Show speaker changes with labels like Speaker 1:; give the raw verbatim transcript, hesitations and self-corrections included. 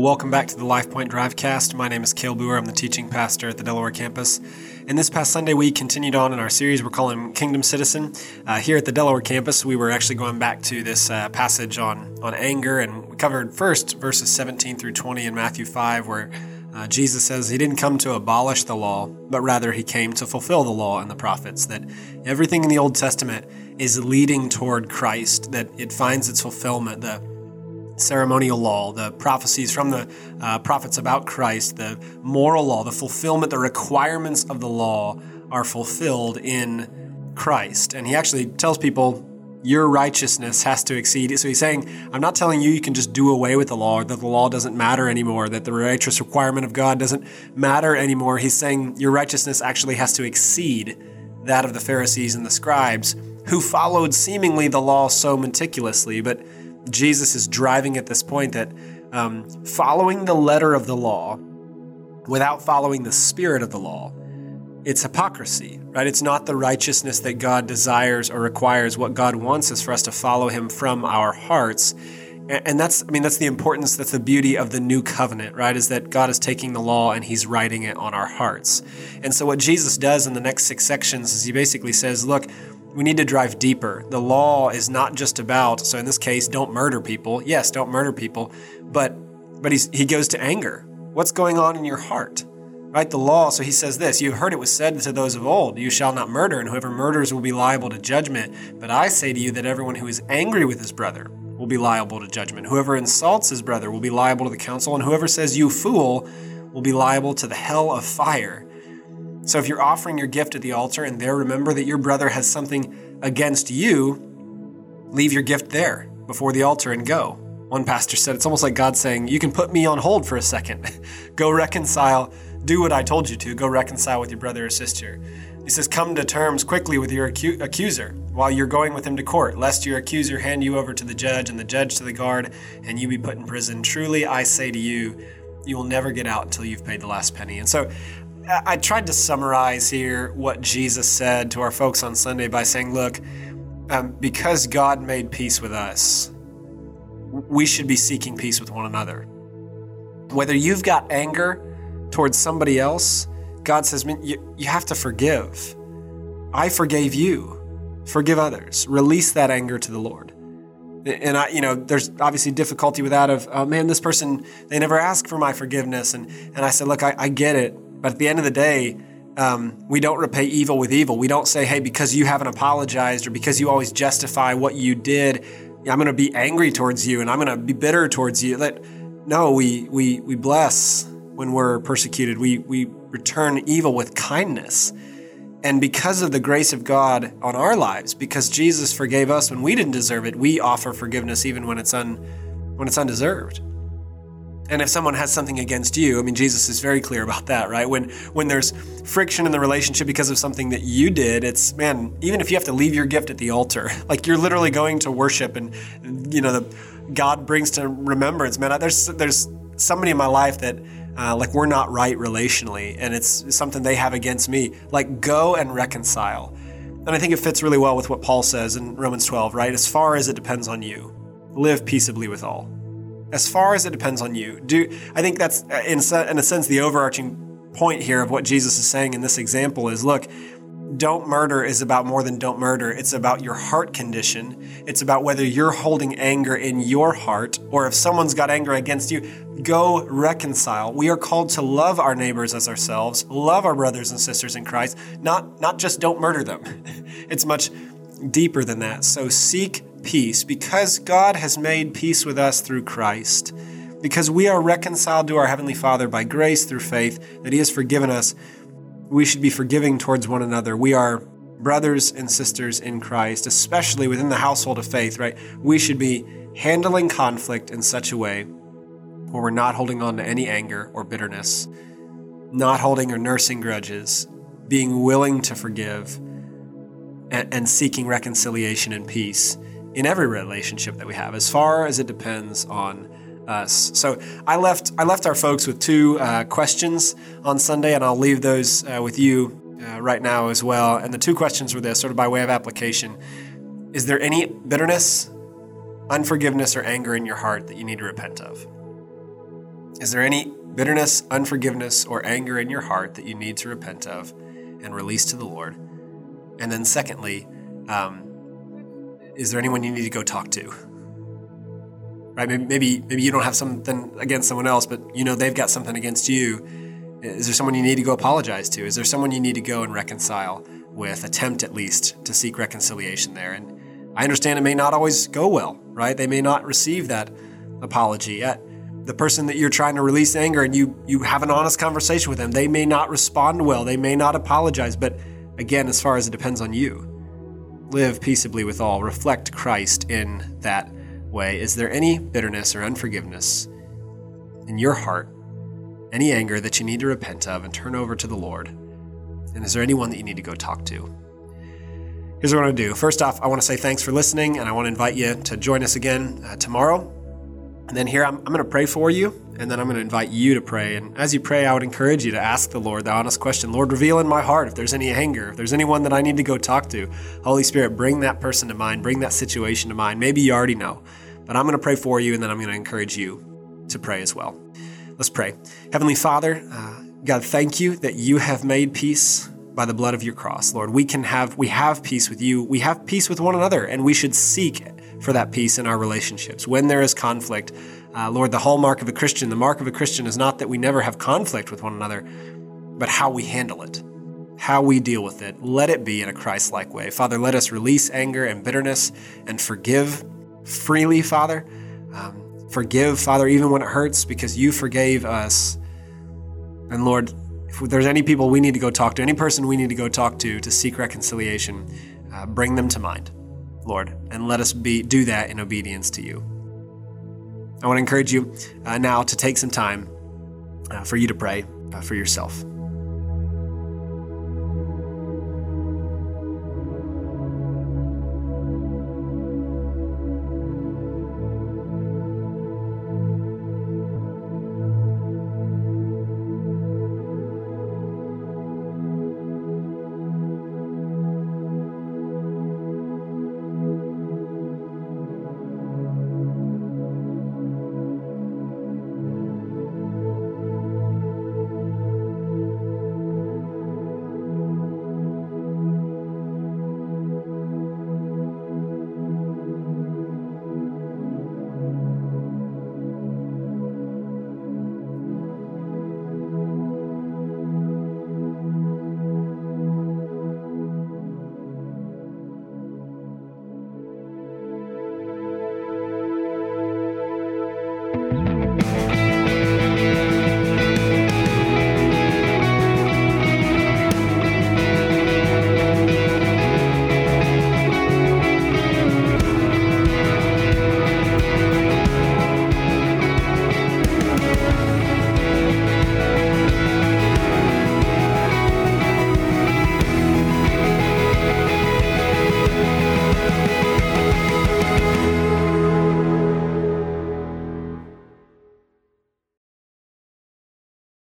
Speaker 1: welcome back to the LifePoint Drivecast. My name is Cale Boer. I'm the teaching pastor at the Delaware campus. And this past Sunday, we continued on in our series we're calling Kingdom Citizen. Uh, here at the Delaware campus, we were actually going back to this uh, passage on, on anger, and we covered first verses seventeen through twenty in Matthew five, where uh, Jesus says he didn't come to abolish the law, but rather he came to fulfill the law and the prophets, that everything in the Old Testament is leading toward Christ, that it finds its fulfillment, the ceremonial law, the prophecies from the uh, prophets about Christ, the moral law, the fulfillment, the requirements of the law are fulfilled in Christ. And he actually tells people, your righteousness has to exceed. So he's saying, I'm not telling you you can just do away with the law, that the law doesn't matter anymore, that the righteous requirement of God doesn't matter anymore. He's saying your righteousness actually has to exceed that of the Pharisees and the scribes, who followed seemingly the law so meticulously. But Jesus is driving at this point that um, following the letter of the law without following the spirit of the law, it's hypocrisy, right? It's not the righteousness that God desires or requires. What God wants is for us to follow him from our hearts. And that's, I mean, that's the importance, that's the beauty of the new covenant, right? Is that God is taking the law and he's writing it on our hearts. And so what Jesus does in the next six sections is he basically says, look, we need to drive deeper. The law is not just about, so in this case, don't murder people. Yes, don't murder people, but but he's, he goes to anger. What's going on in your heart? Right? The law, so he says this, you've heard it was said to those of old, you shall not murder, and whoever murders will be liable to judgment. But I say to you that everyone who is angry with his brother will be liable to judgment. Whoever insults his brother will be liable to the council, and whoever says you fool will be liable to the hell of fire. So if you're offering your gift at the altar and there remember that your brother has something against you, leave your gift there before the altar and go. One pastor said, it's almost like God saying, you can put me on hold for a second. Go reconcile, do what I told you to, go reconcile with your brother or sister. He says, come to terms quickly with your acu- accuser while you're going with him to court, lest your accuser hand you over to the judge and the judge to the guard and you be put in prison. Truly, I say to you, you will never get out until you've paid the last penny. And so I tried to summarize here what Jesus said to our folks on Sunday by saying, look, um, because God made peace with us, we should be seeking peace with one another. Whether you've got anger towards somebody else, God says, man, you, you have to forgive. I forgave you. Forgive others. Release that anger to the Lord. And I, you know, there's obviously difficulty with that of, oh man, this person, they never asked for my forgiveness. And, and I said, look, I, I get it. But at the end of the day, um, we don't repay evil with evil. We don't say, hey, because you haven't apologized or because you always justify what you did, I'm going to be angry towards you and I'm going to be bitter towards you. That, no, we we we bless when we're persecuted. We we return evil with kindness. And because of the grace of God on our lives, because Jesus forgave us when we didn't deserve it, we offer forgiveness even when it's un when it's undeserved. And if someone has something against you, I mean, Jesus is very clear about that, right? When when there's friction in the relationship because of something that you did, it's, man, even if you have to leave your gift at the altar, like you're literally going to worship and, you know, the God brings to remembrance, man, there's there's somebody in my life that, uh, like, we're not right relationally, and it's something they have against me. Like, go and reconcile. And I think it fits really well with what Paul says in Romans twelve, right? As far as it depends on you, live peaceably with all. As far as it depends on you. Do I think that's, in, in a sense, the overarching point here of what Jesus is saying in this example is, look, don't murder is about more than don't murder. It's about your heart condition. It's about whether you're holding anger in your heart, or if someone's got anger against you, go reconcile. We are called to love our neighbors as ourselves, love our brothers and sisters in Christ, not, not just don't murder them. It's much deeper than that. So seek peace, because God has made peace with us through Christ, because we are reconciled to our Heavenly Father by grace through faith, that He has forgiven us. We should be forgiving towards one another. We are brothers and sisters in Christ, especially within the household of faith, right? We should be handling conflict in such a way where we're not holding on to any anger or bitterness, not holding or nursing grudges, being willing to forgive, and, and seeking reconciliation and peace in every relationship that we have, as far as it depends on us. So I left I left our folks with two uh, questions on Sunday, and I'll leave those uh, with you uh, right now as well. And the two questions were this, sort of by way of application. Is there any bitterness, unforgiveness, or anger in your heart that you need to repent of? Is there any bitterness, unforgiveness, or anger in your heart that you need to repent of and release to the Lord? And then secondly, um, is there anyone you need to go talk to? Right? Maybe, maybe maybe you don't have something against someone else, but you know they've got something against you. Is there someone you need to go apologize to? Is there someone you need to go and reconcile with, attempt at least to seek reconciliation there? And I understand it may not always go well, right? They may not receive that apology. At the person that you're trying to release anger and you you have an honest conversation with them, they may not respond well. They may not apologize. But again, as far as it depends on you, live peaceably with all. Reflect Christ in that way. Is there any bitterness or unforgiveness in your heart? Any anger that you need to repent of and turn over to the Lord? And is there anyone that you need to go talk to? Here's what I want to do. First off, I want to say thanks for listening, and I want to invite you to join us again uh, tomorrow. And then here, I'm, I'm going to pray for you, and then I'm going to invite you to pray. And as you pray, I would encourage you to ask the Lord the honest question, Lord, reveal in my heart if there's any anger, if there's anyone that I need to go talk to. Holy Spirit, bring that person to mind, bring that situation to mind. Maybe you already know, but I'm going to pray for you, and then I'm going to encourage you to pray as well. Let's pray. Heavenly Father, uh, God, thank you that you have made peace by the blood of your cross. Lord, we can have, we have peace with you. We have peace with one another, and we should seek for that peace in our relationships. When there is conflict, uh, Lord, the hallmark of a Christian, the mark of a Christian is not that we never have conflict with one another, but how we handle it, how we deal with it. Let it be in a Christ-like way. Father, let us release anger and bitterness and forgive freely, Father. Um, Forgive, Father, even when it hurts, because you forgave us. And Lord, if there's any people we need to go talk to, any person we need to go talk to to seek reconciliation, uh, bring them to mind, Lord, and let us be do that in obedience to you. I want to encourage you uh, now to take some time uh, for you to pray uh, for yourself.